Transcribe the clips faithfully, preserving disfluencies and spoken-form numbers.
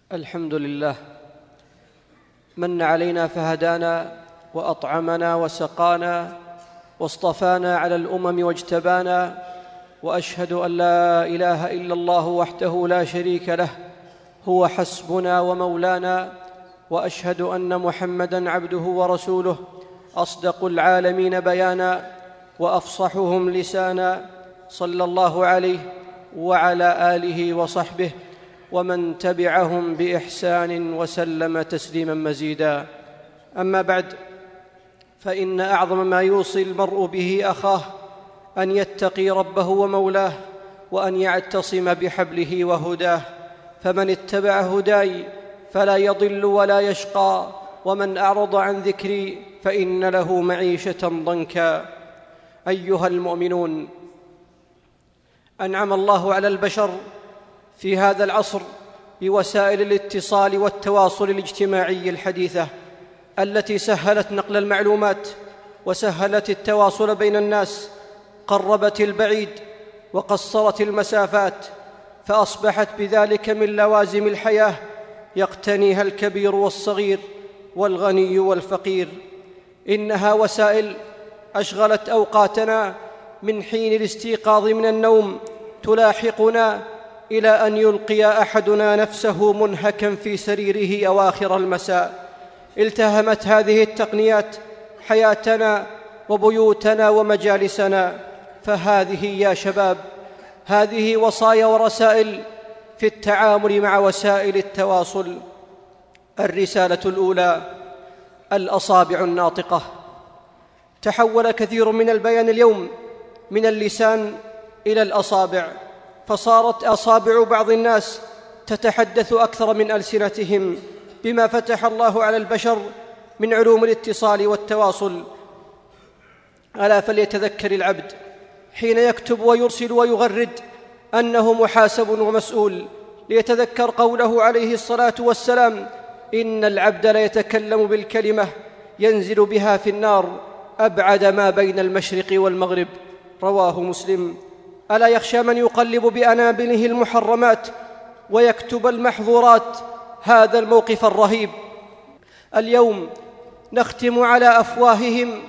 الحمد لله من علينا فهدانا وأطعمنا وسقانا واصطفانا على الأمم واجتبانا، وأشهد أن لا إله إلا الله وحده لا شريك له هو حسبنا ومولانا، وأشهد أن محمدًا عبده ورسوله أصدق العالمين بيانا وأفصحهم لسانا، صلى الله عليه وعلى آله وصحبه ومن تبعهم بإحسان وسلم تسليماً مزيداً. أما بعد، فإن أعظم ما يوصي المرء به أخاه أن يتقي ربه ومولاه، وأن يعتصم بحبله وهداه، فمن اتبع هداي فلا يضل ولا يشقى، ومن أعرض عن ذكري فإن له معيشة ضنكا. أيها المؤمنون، أنعم الله على البشر في هذا العصر بوسائل الاتصال والتواصل الاجتماعي الحديثة التي سهلت نقل المعلومات وسهلت التواصل بين الناس، قربت البعيد وقصرت المسافات، فأصبحت بذلك من لوازم الحياة يقتنيها الكبير والصغير والغني والفقير. إنها وسائل أشغلت أوقاتنا من حين الاستيقاظ من النوم، تلاحقنا إلى أن يلقي أحدنا نفسه منهكا في سريره أواخر المساء. التهمت هذه التقنيات حياتنا وبيوتنا ومجالسنا، فهذه يا شباب هذه وصايا ورسائل في التعامل مع وسائل التواصل. الرسالة الأولى: الأصابع الناطقة. تحول كثير من البيان اليوم من اللسان إلى الأصابع، فصارت أصابع بعض الناس تتحدث أكثر من ألسنتهم بما فتح الله على البشر من علوم الاتصال والتواصل. ألا فليتذكر العبد حين يكتب ويرسل ويغرد أنه محاسب ومسؤول، ليتذكر قوله عليه الصلاة والسلام: إن العبد ليتكلم بالكلمة ينزل بها في النار أبعد ما بين المشرق والمغرب، رواه مسلم. ألا يخشى من يقلب بأنابله المحرمات ويكتب المحظورات هذا الموقف الرهيب؟ اليوم نختم على أفواههم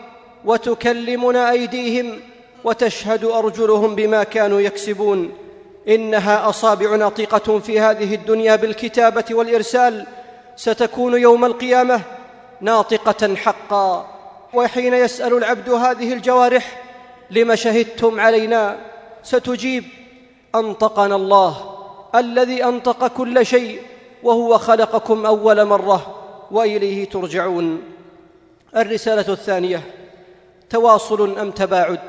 وتكلمنا أيديهم وتشهد أرجلهم بما كانوا يكسبون. إنها أصابع ناطقة في هذه الدنيا بالكتابة والإرسال، ستكون يوم القيامة ناطقة حقا. وحين يسأل العبد هذه الجوارح: لم شهدتم علينا؟ ستجيب: أنطقنا الله الذي أنطق كل شيء، وهو خلقكم أول مرة وإليه ترجعون. الرسالة الثانية: تواصل أم تباعد.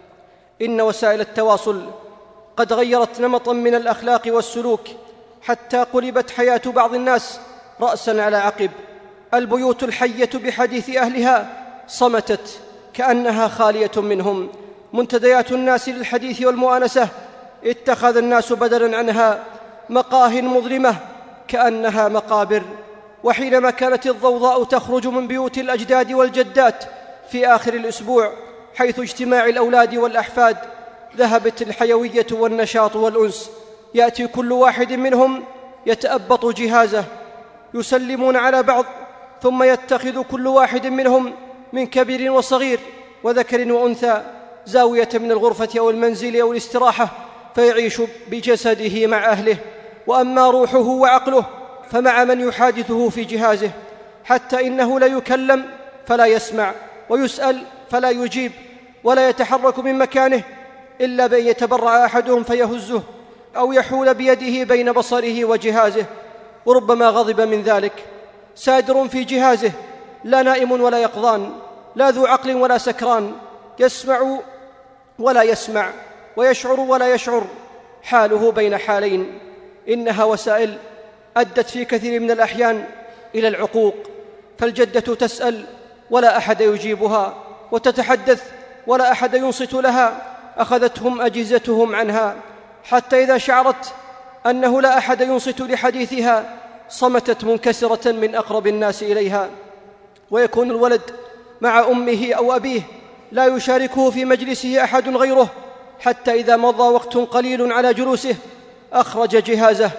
إن وسائل التواصل قد غيرت نمطا من الأخلاق والسلوك، حتى قلبت حياة بعض الناس رأسا على عقب. البيوت الحية بحديث أهلها صمتت كأنها خالية منهم. منتديات الناس للحديث والمؤانسة اتخذ الناس بدلا عنها مقاه مظلمة كأنها مقابر. وحينما كانت الضوضاء تخرج من بيوت الأجداد والجدات في آخر الأسبوع حيث اجتماع الأولاد والأحفاد، ذهبت الحيوية والنشاط والأنس. يأتي كل واحد منهم يتأبط جهازه، يسلمون على بعض، ثم يتخذ كل واحد منهم من كبير وصغير وذكر وأنثى زاوية من الغرفة أو المنزل أو الاستراحة، فيعيش بجسده مع أهله، وأما روحه وعقله فمع من يحادثه في جهازه، حتى إنه لا يكلم فلا يسمع، ويسأل فلا يجيب، ولا يتحرك من مكانه إلا بأن يتبرع أحدهم فيهزه أو يحول بيده بين بصره وجهازه، وربما غضب من ذلك. سادر في جهازه، لا نائم ولا يقظان، لا ذو عقل ولا سكران، يسمع ولا يسمع، ويشعر ولا يشعر، حاله بين حالين. إنها وسائل أدت في كثير من الأحيان إلى العقوق، فالجدة تسأل ولا أحد يجيبها، وتتحدث ولا أحد ينصت لها، أخذتهم أجهزتهم عنها، حتى إذا شعرت أنه لا أحد ينصت لحديثها صمتت منكسرة من أقرب الناس إليها. ويكون الولد مع أمه أو أبيه لا يشاركه في مجلسه أحد غيره، حتى إذا مضى وقت قليل على جلوسه أخرج جهازه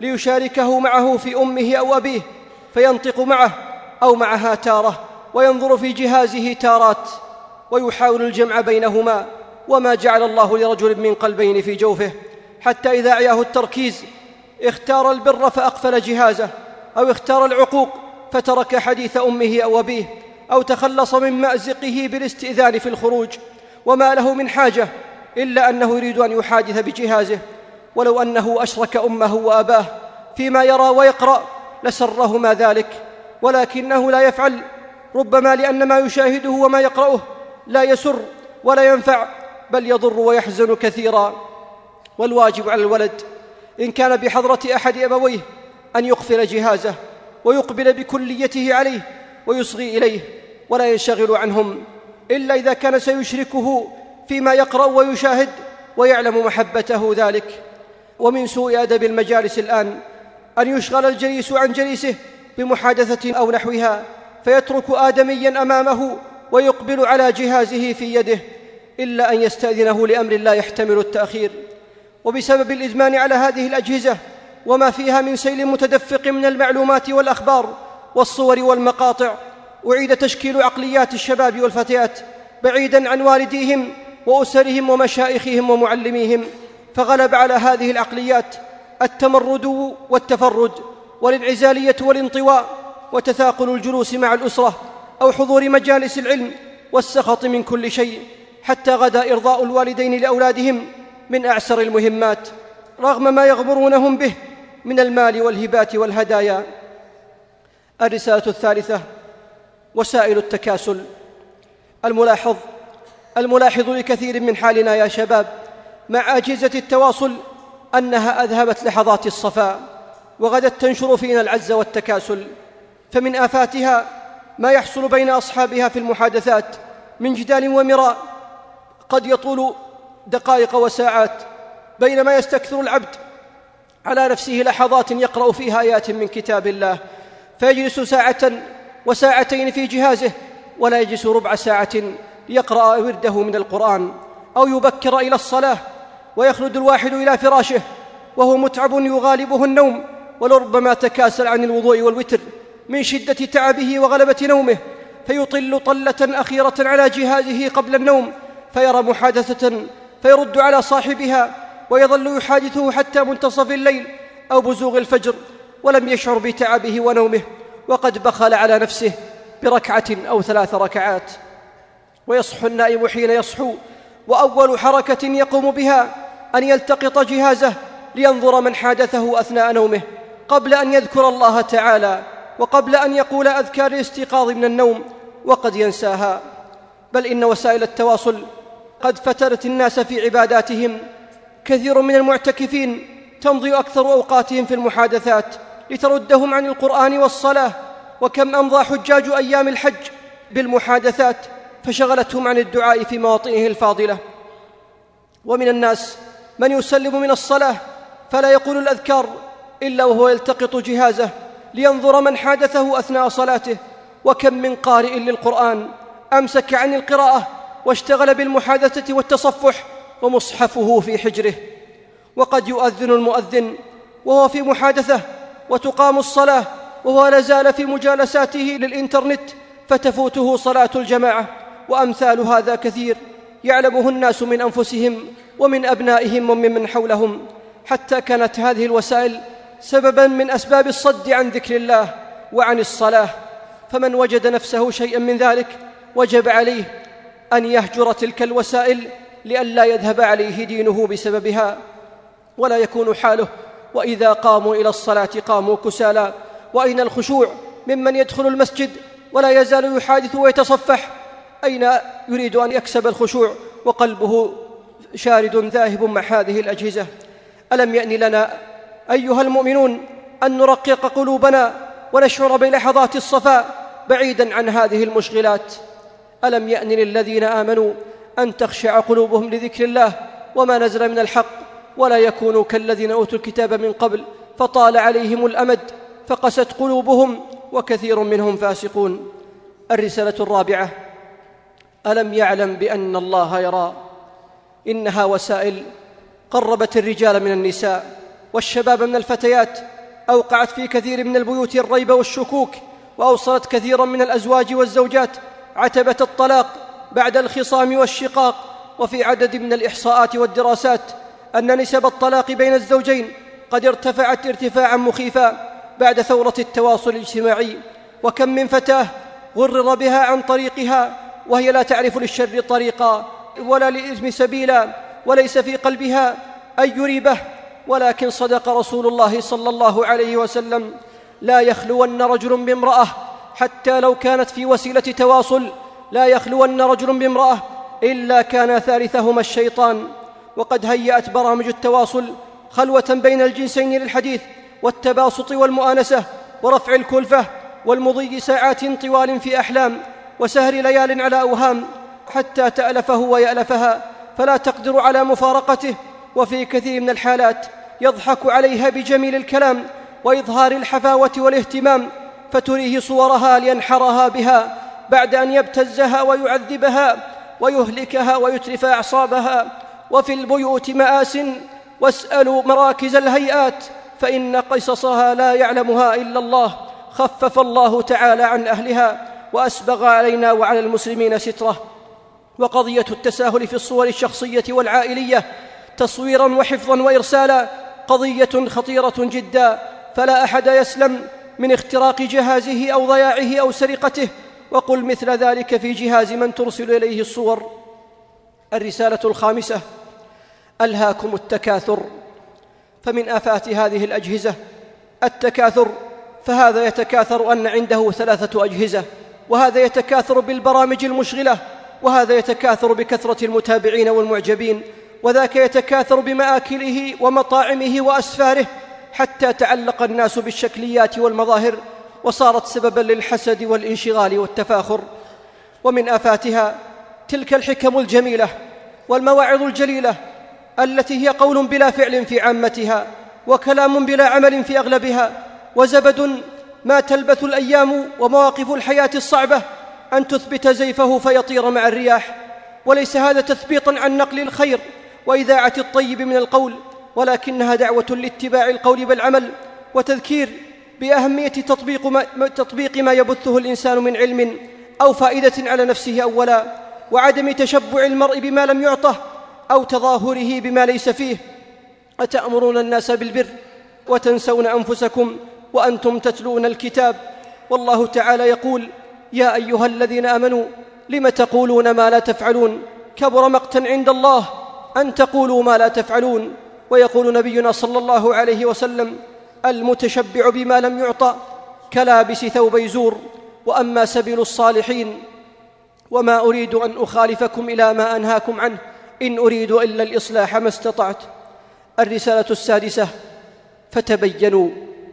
ليشاركه معه في أمه أو أبيه فينطق معه أو معها تارة وينظر في جهازه تارات ويحاول الجمع بينهما، وما جعل الله لرجل من قلبين في جوفه، حتى إذا أعياه التركيز اختار البر فأقفل جهازه، أو اختار العقوق فترك حديث أمه أو أبيه، أو تخلص من مأزقه بالاستئذان في الخروج، وما له من حاجة إلا أنه يريد أن يحادث بجهازه. ولو أنه أشرك أمه وأباه فيما يرى ويقرأ لسرهما ذلك، ولكنه لا يفعل، ربما لأن ما يشاهده وما يقرأه لا يسر ولا ينفع، بل يضر ويحزن كثيرا. والواجب على الولد إن كان بحضرة أحد أبويه أن يقفل جهازه ويقبل بكليته عليه ويصغي إليه ولا ينشغل عنهم، إلا إذا كان سيشركه فيما يقرأ ويشاهد ويعلم محبته ذلك. ومن سوء أدب المجالس الآن أن يشغل الجليس عن جليسه بمحادثة أو نحوها، فيترك آدميا أمامه ويقبل على جهازه في يده، إلا أن يستأذنه لأمر لا يحتمل التأخير. وبسبب الإدمان على هذه الأجهزة وما فيها من سيل متدفق من المعلومات والأخبار والصور والمقاطع، أعيد تشكيل عقليات الشباب والفتيات بعيداً عن والديهم وأسرهم ومشايخهم ومعلميهم، فغلب على هذه العقليات التمرد والتفرد والانعزالية والانطواء وتثاقل الجلوس مع الأسرة أو حضور مجالس العلم والسخط من كل شيء، حتى غدا إرضاء الوالدين لأولادهم من أعسر المهمات رغم ما يغمرونهم به من المال والهبات والهدايا. الرسالة الثالثة: وسائل التكاسل. الملاحظ الملاحظ لكثير من حالنا يا شباب مع أجهزة التواصل أنها أذهبت لحظات الصفاء وغدت تنشر فينا العجز والتكاسل، فمن آفاتها ما يحصل بين أصحابها في المحادثات من جدال ومراء قد يطول دقائق وساعات، بينما يستكثر العبد على نفسه لحظات يقرأ فيها آيات من كتاب الله، فيجلس ساعة وساعتين في جهازه ولا يجلس ربع ساعة ليقرأ ورده من القرآن أو يبكر إلى الصلاة، ويخلد الواحد إلى فراشه وهو متعب يغالبه النوم، ولربما تكاسل عن الوضوء والوتر من شدة تعبه وغلبة نومه، فيطل طلة أخيرة على جهازه قبل النوم فيرى محادثة فيرد على صاحبها ويظل يحادثه حتى منتصف الليل أو بزوغ الفجر ولم يشعر بتعبه ونومه، وقد بخل على نفسه بركعة أو ثلاث ركعات. ويصحو النائم حين يصحو، وأول حركة يقوم بها أن يلتقط جهازه لينظر من حادثه أثناء نومه قبل أن يذكر الله تعالى وقبل أن يقول أذكار الاستيقاظ من النوم، وقد ينساها. بل إن وسائل التواصل قد فترت الناس في عباداتهم، كثير من المعتكفين تمضي أكثر أوقاتهم في المحادثات لتردهم عن القرآن والصلاة، وكم أمضى حجاج أيام الحج بالمحادثات فشغلتهم عن الدعاء في مواطنه الفاضلة. ومن الناس من يسلم من الصلاة فلا يقول الأذكار إلا وهو يلتقط جهازه لينظر من حادثه أثناء صلاته، وكم من قارئ للقرآن أمسك عن القراءة واشتغل بالمحادثة والتصفح ومصحفه في حجره. وقد يؤذن المؤذن وهو في محادثة وتقام الصلاة وهو لازال في مجالساته للإنترنت فتفوته صلاة الجماعة. وأمثال هذا كثير يعلمه الناس من أنفسهم ومن أبنائهم ومن حولهم، حتى كانت هذه الوسائل سببا من أسباب الصد عن ذكر الله وعن الصلاة. فمن وجد نفسه شيئا من ذلك وجب عليه أن يهجر تلك الوسائل لئلا يذهب عليه دينه بسببها، ولا يكون حاله وإذا قاموا إلى الصلاة قاموا كسالى. وأين الخشوع ممن يدخل المسجد ولا يزال يحادث ويتصفح؟ أين يريد أن يكسب الخشوع وقلبه شارد ذاهب مع هذه الأجهزة؟ ألم يأن لنا أيها المؤمنون أن نرقق قلوبنا ونشعر بلحظات الصفاء بعيدا عن هذه المشغلات؟ ألم يأن للذين آمنوا أن تخشع قلوبهم لذكر الله وما نزل من الحق، ولا يكونوا كالذين أوتوا الكتاب من قبل فطال عليهم الأمد فقست قلوبهم وكثير منهم فاسقون. الرسالة الرابعة: ألم يعلم بأن الله يرى؟ إنها وسائل قربت الرجال من النساء والشباب من الفتيات أوقعت في كثير من البيوت الريب والشكوك، وأوصلت كثيرا من الأزواج والزوجات عتبة الطلاق بعد الخصام والشقاق. وفي عدد من الإحصاءات والدراسات أن نسب الطلاق بين الزوجين قد ارتفعت ارتفاعا مخيفا بعد ثورة التواصل الاجتماعي. وكم من فتاة غرر بها عن طريقها وهي لا تعرف للشر طريقا ولا للإثم سبيلا، وليس في قلبها أي ريبة. ولكن صدق رسول الله صلى الله عليه وسلم: لا يخلون رجل بامرأة حتى لو كانت في وسيلة تواصل، لا يخلون رجل بامرأة إلا كان ثالثهما الشيطان. وقد هيأت برامج التواصل خلوة بين الجنسين للحديث والتباسط والمؤانسة ورفع الكلفة والمضي ساعات طوال في أحلام وسهر ليال على أوهام حتى تألفه ويألفها فلا تقدر على مفارقته. وفي كثير من الحالات يضحك عليها بجميل الكلام وإظهار الحفاوة والاهتمام، فتريه صورها لينحرها بها بعد أن يبتزها ويعذبها ويهلكها ويتلف أعصابها. وفي البيوت مآس، واسألوا مراكز الهيئات فإن قصصها لا يعلمها إلا الله. خفف الله تعالى عن أهلها وأسبغ علينا وعلى المسلمين ستره. وقضية التساهل في الصور الشخصية والعائلية تصويرا وحفظا وإرسالا قضية خطيرة جدا، فلا أحد يسلم من اختراق جهازه أو ضياعه أو سرقته. وقل مثل ذلك في جهاز من ترسل إليه الصور. الرسالة الخامسة: ألهاكم التكاثر. فمن آفات هذه الأجهزة التكاثر، فهذا يتكاثر أن عنده ثلاثة أجهزة، وهذا يتكاثر بالبرامج المشغلة، وهذا يتكاثر بكثرة المتابعين والمعجبين، وذاك يتكاثر بمآكله ومطاعمه وأسفاره، حتى تعلق الناس بالشكليات والمظاهر وصارت سببا للحسد والانشغال والتفاخر. ومن آفاتها تلك الحكم الجميلة والمواعظ الجليلة التي هي قول بلا فعل في عامتها وكلام بلا عمل في أغلبها، وزبد ما تلبث الأيام ومواقف الحياة الصعبة أن تثبت زيفه فيطير مع الرياح. وليس هذا تثبيطا عن نقل الخير وإذاعة الطيب من القول، ولكنها دعوة لاتباع القول بالعمل، وتذكير بأهمية تطبيق ما, تطبيق ما يبثه الإنسان من علم أو فائدة على نفسه أولا، وعدم تشبع المرء بما لم يعطه أو تظاهره بما ليس فيه. أتأمرون الناس بالبر وتنسون أنفسكم وأنتم تتلون الكتاب. والله تعالى يقول: يا أيها الذين آمنوا لم تقولون ما لا تفعلون كبر مقتا عند الله أن تقولوا ما لا تفعلون. ويقول نبينا صلى الله عليه وسلم: المتشبع بما لم يعطى كلابس ثوبي زور. وأما سبيل الصالحين وما أريد أن أخالفكم إلى ما أنهاكم عنه إن أريد إلا الإصلاح ما استطعت. الرسالة السادسة: فتبينوا.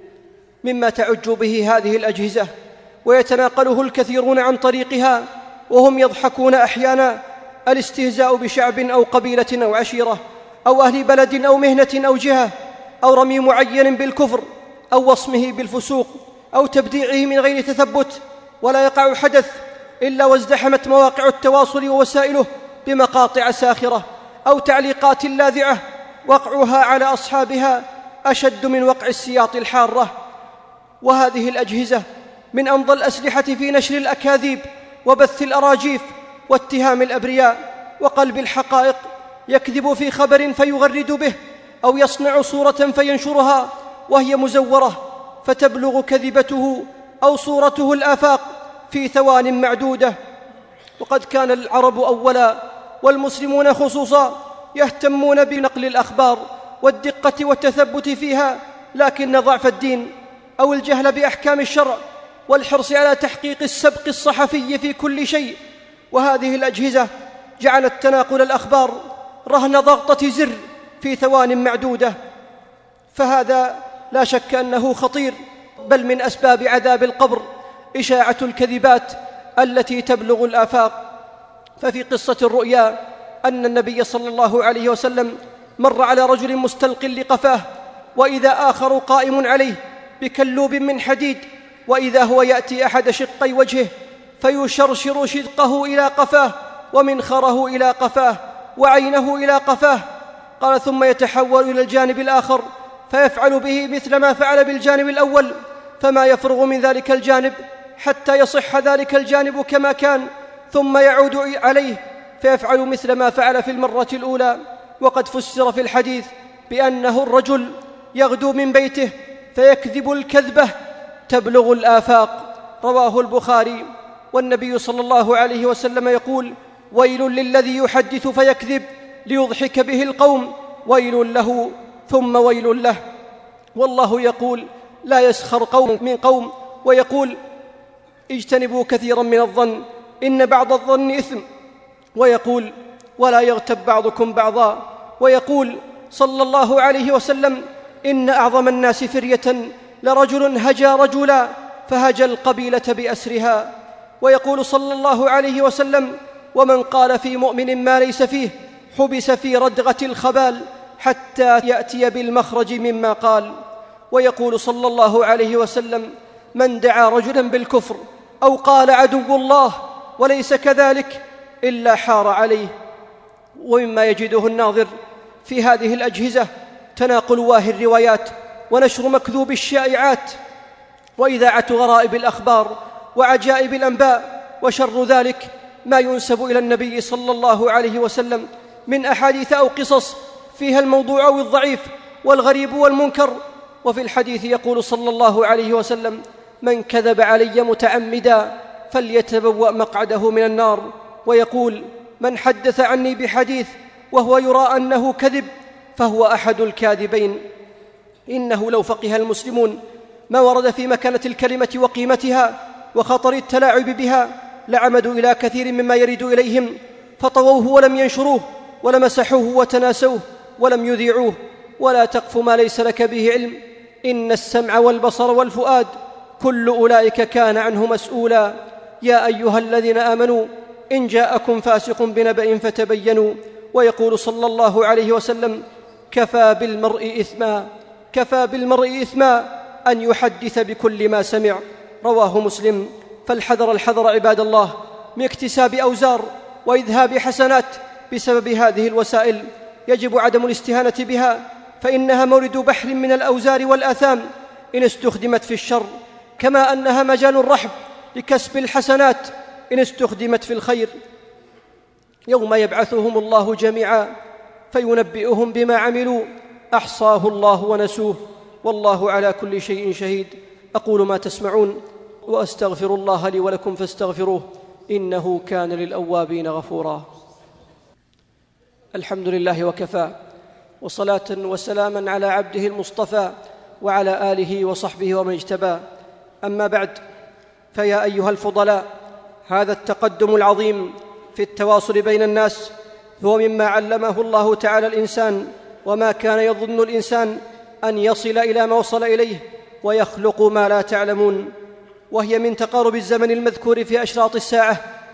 مما تعج به هذه الأجهزة ويتناقله الكثيرون عن طريقها وهم يضحكون أحيانا الاستهزاء بشعب أو قبيلة أو عشيرة أو أهل بلد أو مهنة أو جهة، أو رمي معين بالكفر أو وصمه بالفسوق أو تبديعه من غير تثبت. ولا يقع حدث إلا وازدحمت مواقع التواصل ووسائله بمقاطع ساخرة أو تعليقات لاذعة وقعها على أصحابها أشد من وقع السياط الحارة. وهذه الأجهزة من أمضى الأسلحة في نشر الأكاذيب وبث الأراجيف واتهام الأبرياء وقلب الحقائق. يكذب في خبر فيغرد به أو يصنع صورة فينشرها وهي مزورة، فتبلغ كذبته أو صورته الآفاق في ثوان معدودة. وقد كان العرب أولا والمسلمون خصوصا يهتمون بنقل الأخبار والدقة والتثبت فيها، لكن ضعف الدين أو الجهل بأحكام الشرع والحرص على تحقيق السبق الصحفي في كل شيء وهذه الأجهزة جعلت تناقل الأخبار رهن ضغطة زر في ثوان معدودة. فهذا لا شك أنه خطير، بل من أسباب عذاب القبر إشاعة الكذبات التي تبلغ الآفاق. ففي قصة الرؤيا أن النبي صلى الله عليه وسلم مر على رجل مستلق لقفاه، وإذا آخر قائم عليه بكلوب من حديد، وإذا هو يأتي أحد شقي وجهه فيشرشر شدقه إلى قفاه ومنخره إلى قفاه وعينه إلى قفاه. قال: ثم يتحول إلى الجانب الآخر فيفعل به مثل ما فعل بالجانب الأول، فما يفرغ من ذلك الجانب حتى يصح ذلك الجانب كما كان، ثم يعود عليه فيفعل مثل ما فعل في المرة الأولى. وقد فسر في الحديث بأنه الرجل يغدو من بيته فيكذب الكذبة تبلغ الآفاق، رواه البخاري. والنبي صلى الله عليه وسلم يقول: ويل للذي يحدث فيكذب ليضحك به القوم، ويل له ثم ويل له. والله يقول: لا يسخر قوم من قوم، ويقول: اجتنبوا كثيرا من الظن إن بعض الظن إثم، ويقول: ولا يغتب بعضكم بعضا، ويقول صلى الله عليه وسلم: إن أعظم الناس فرية لرجل هجى رجلا فهجى القبيلة بأسرها. ويقول صلى الله عليه وسلم: ومن قال في مؤمن ما ليس فيه حبس في ردغة الخبال حتى يأتي بالمخرج مما قال. ويقول صلى الله عليه وسلم: من دعا رجلا بالكفر أو قال عدو الله وليس كذلك إلا حار عليه. ومما يجده الناظر في هذه الأجهزة تناقل واهي الروايات ونشر مكذوب الشائعات وإذاعة غرائب الأخبار وعجائب الأنباء، وشر ذلك ما ينسب إلى النبي صلى الله عليه وسلم من أحاديث أو قصص فيها الموضوع أو الضعيف والغريب والمنكر. وفي الحديث يقول صلى الله عليه وسلم: من كذب علي متعمدا فليتبوأ مقعده من النار. ويقول: من حدث عني بحديث وهو يرى أنه كذب فهو أحد الكاذبين. إنه لو فقه المسلمون ما ورد في مكانة الكلمة وقيمتها وخطر التلاعب بها لعمدوا إلى كثير مما يرد إليهم فطووه ولم ينشروه ولمسحوه وتناسوه ولم يذيعوه. ولا تقف ما ليس لك به علم، إن السمع والبصر والفؤاد كل أولئك كان عنه مسؤولا. يا أيها الذين آمنوا إن جاءكم فاسق بنبأ فتبينوا. ويقول صلى الله عليه وسلم: كفى بالمرء إثما كفى بالمرء إثما أن يحدث بكل ما سمع، رواه مسلم. فالحذر الحذر عباد الله من اكتساب أوزار وإذهاب حسنات بسبب هذه الوسائل. يجب عدم الاستهانة بها، فإنها مورد بحر من الأوزار والآثام إن استخدمت في الشر، كما أنها مجال رحب لكسب الحسنات إن استخدمت في الخير. يوم يبعثهم الله جميعا فينبئهم بما عملوا أحصاه الله ونسوه، والله على كل شيء شهيد. أقول ما تسمعون وأستغفر الله لي ولكم فاستغفروه إنه كان للأوابين غفورا. الحمد لله وكفى، وصلاة وسلاما على عبده المصطفى وعلى آله وصحبه ومن اجتبى. أما بعد، فيا أيها الفضلاء، هذا التقدم العظيم في التواصل بين الناس هو مما علمه الله تعالى الإنسان، وما كان يظن الإنسان أن يصل إلى ما وصل إليه ويخلق ما لا تعلمون. وهي من تقارب الزمن المذكور في أشراط الساعة،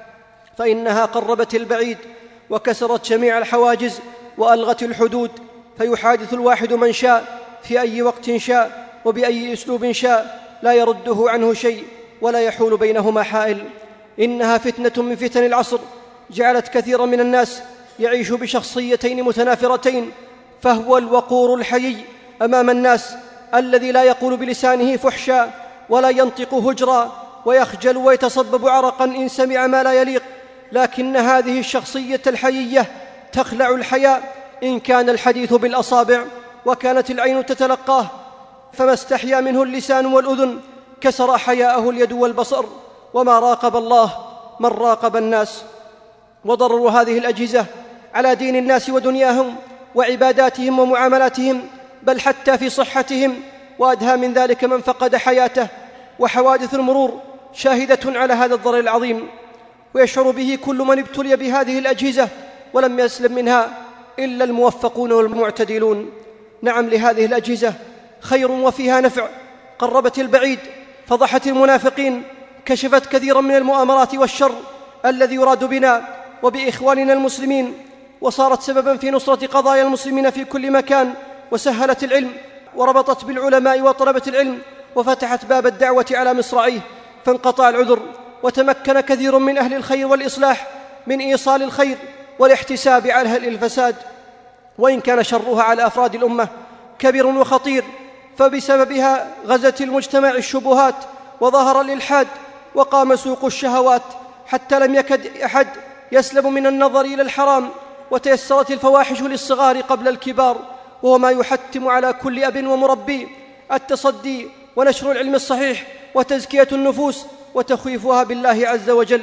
فإنها قربت البعيد وكسرت جميع الحواجز وألغت الحدود، فيحادث الواحد من شاء في أي وقت شاء وبأي أسلوب شاء، لا يرده عنه شيء ولا يحول بينهما حائل. إنها فتنة من فتن العصر جعلت كثيرا من الناس يعيش بشخصيتين متنافرتين، فهو الوقور الحيي أمام الناس الذي لا يقول بلسانه فحشا ولا ينطق هجرا ويخجل ويتصبب عرقا إن سمع ما لا يليق، لكن هذه الشخصية الحيية تخلع الحياء إن كان الحديث بالأصابع وكانت العين تتلقاه، فما استحيا منه اللسان والأذن كسر حياءه اليد والبصر. وما راقب الله من راقب الناس. وضرر هذه الأجهزة على دين الناس ودنياهم وعباداتهم ومعاملاتهم، بل حتى في صحتهم، وأدهى من ذلك من فقد حياته. وحوادث المرور شاهدة على هذا الضرر العظيم، ويشعر به كل من ابتلي بهذه الأجهزة ولم يسلم منها إلا الموفقون والمعتدلون. نعم، لهذه الأجهزة خير وفيها نفع، قربت البعيد، فضحت المنافقين، كشفت كثيرا من المؤامرات والشر الذي يراد بنا وبإخواننا المسلمين، وصارت سببا في نصرة قضايا المسلمين في كل مكان، وسهلت العلم وربطت بالعلماء وطلبة العلم، وفتحت باب الدعوة على مصراعيه، فانقطع العذر، وتمكن كثير من أهل الخير والإصلاح من إيصال الخير والاحتساب على أهل الفساد. وإن كان شرها على أفراد الأمة كبير وخطير، فبسببها غزت المجتمع الشبهات وظهر الإلحاد وقام سوق الشهوات، حتى لم يكد أحد يسلم من النظر إلى الحرام، وتيسرت الفواحش للصغار قبل الكبار، وهو ما يحتم على كل أب ومربي التصدي ونشر العلم الصحيح وتزكية النفوس وتخويفها بالله عز وجل.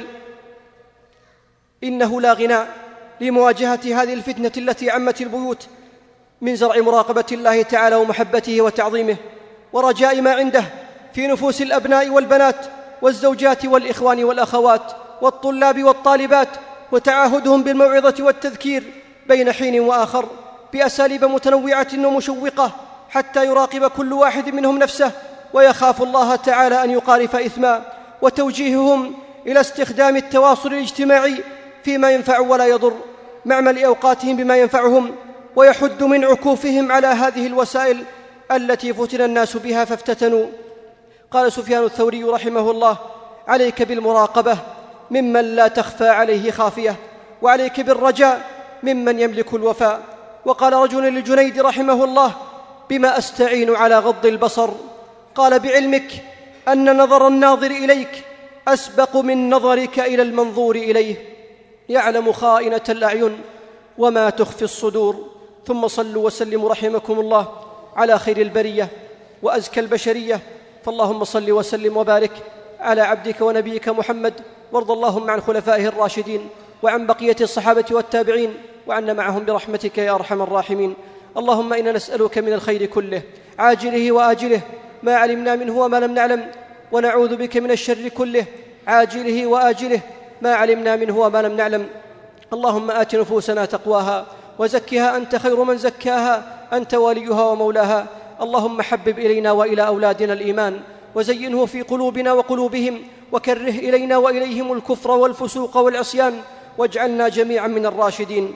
إنه لا غنى لمواجهة هذه الفتنة التي عمت البيوت من زرع مراقبة الله تعالى ومحبته وتعظيمه ورجاء ما عنده في نفوس الأبناء والبنات والزوجات والإخوان والأخوات والطلاب والطالبات، وتعاهدهم بالموعظة والتذكير بين حين وآخر بأساليب متنوعة ومشوقة، حتى يراقب كل واحد منهم نفسه ويخاف الله تعالى أن يقارف إثما، وتوجيههم إلى استخدام التواصل الاجتماعي فيما ينفع ولا يضر، مع ملء أوقاتهم بما ينفعهم، ويحد من عكوفهم على هذه الوسائل التي فتن الناس بها فافتتنوا. قال سفيان الثوري رحمه الله: عليك بالمراقبة ممن لا تخفى عليه خافية، وعليك بالرجاء ممن يملك الوفاء. وقال رجل للجنيد رحمه الله: بما أستعين على غض البصر؟ قال: بعلمك أن نظر الناظر إليك أسبق من نظرك إلى المنظور إليه، يعلم خائنة الأعين وما تخفي الصدور. ثم صلوا وسلموا رحمكم الله على خير البرية وأزكى البشرية، فاللهم صل وسلم وبارك على عبدك ونبيك محمد، وارض اللهم عن خلفائه الراشدين وعن بقية الصحابة والتابعين، وعنا معهم برحمتك يا أرحم الراحمين. اللهم إنا نسألك من الخير كله عاجله وآجله ما علمنا منه وما لم نعلم، ونعوذ بك من الشر كله عاجله وآجله ما علمنا منه وما لم نعلم. اللهم آت نفوسنا تقواها وزكها أنت خير من زكاها، أنت وليها ومولاها. اللهم حبب إلينا وإلى أولادنا الإيمان وزينه في قلوبنا وقلوبهم، وكره إلينا وإليهم الكفر والفسوق والعصيان، واجعلنا جميعا من الراشدين.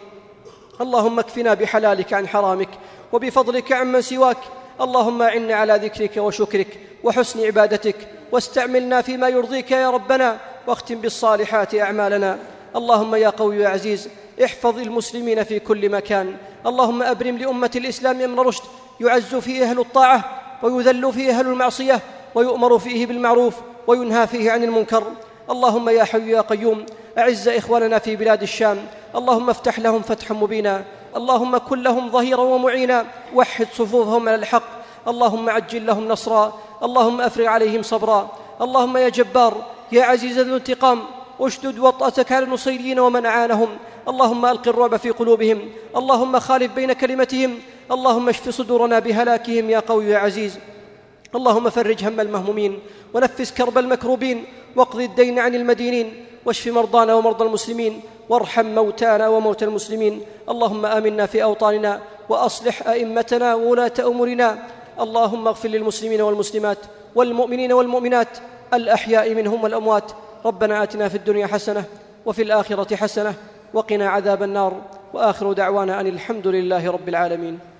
اللهم اكفنا بحلالك عن حرامك وبفضلك عمن سواك. اللهم أعنا على ذكرك وشكرك وحسن عبادتك، واستعملنا فيما يرضيك يا ربنا، واختم بالصالحات أعمالنا. اللهم يا قوي يا عزيز احفظ المسلمين في كل مكان. اللهم أبرم لأمة الإسلام أمر رشد يعز فيه أهل الطاعة ويذل فيه أهل المعصية، ويؤمر فيه بالمعروف وينهى فيه عن المنكر. اللهم يا حي يا قيوم أعز إخواننا في بلاد الشام، اللهم افتح لهم فتحا مبينا، اللهم كن لهم ظهيرا ومعينا، وحد صفوفهم على الحق، اللهم عجل لهم نصرا، اللهم أفرغ عليهم صبرا. اللهم يا جبار يا عزيز ذو انتقام اشدد وطأتك على النصيريين ومن أعانهم، اللهم ألق الرعب في قلوبهم، اللهم خالف بين كلمتهم، اللهم اشف صدورنا بهلاكهم يا قوي يا عزيز. اللهم فرج هم المهمومين ونفس كرب المكروبين، واقض الدين عن المدينين، واشف مرضانا ومرضى المسلمين، وارحم موتانا وموتى المسلمين. اللهم آمنا في أوطاننا وأصلح أئمتنا وولاة أمورنا. اللهم اغفر للمسلمين والمسلمات والمؤمنين والمؤمنات الأحياء منهم والأموات. ربنا آتنا في الدنيا حسنة وفي الآخرة حسنة وقنا عذاب النار، وآخر دعوانا أن الحمد لله رب العالمين.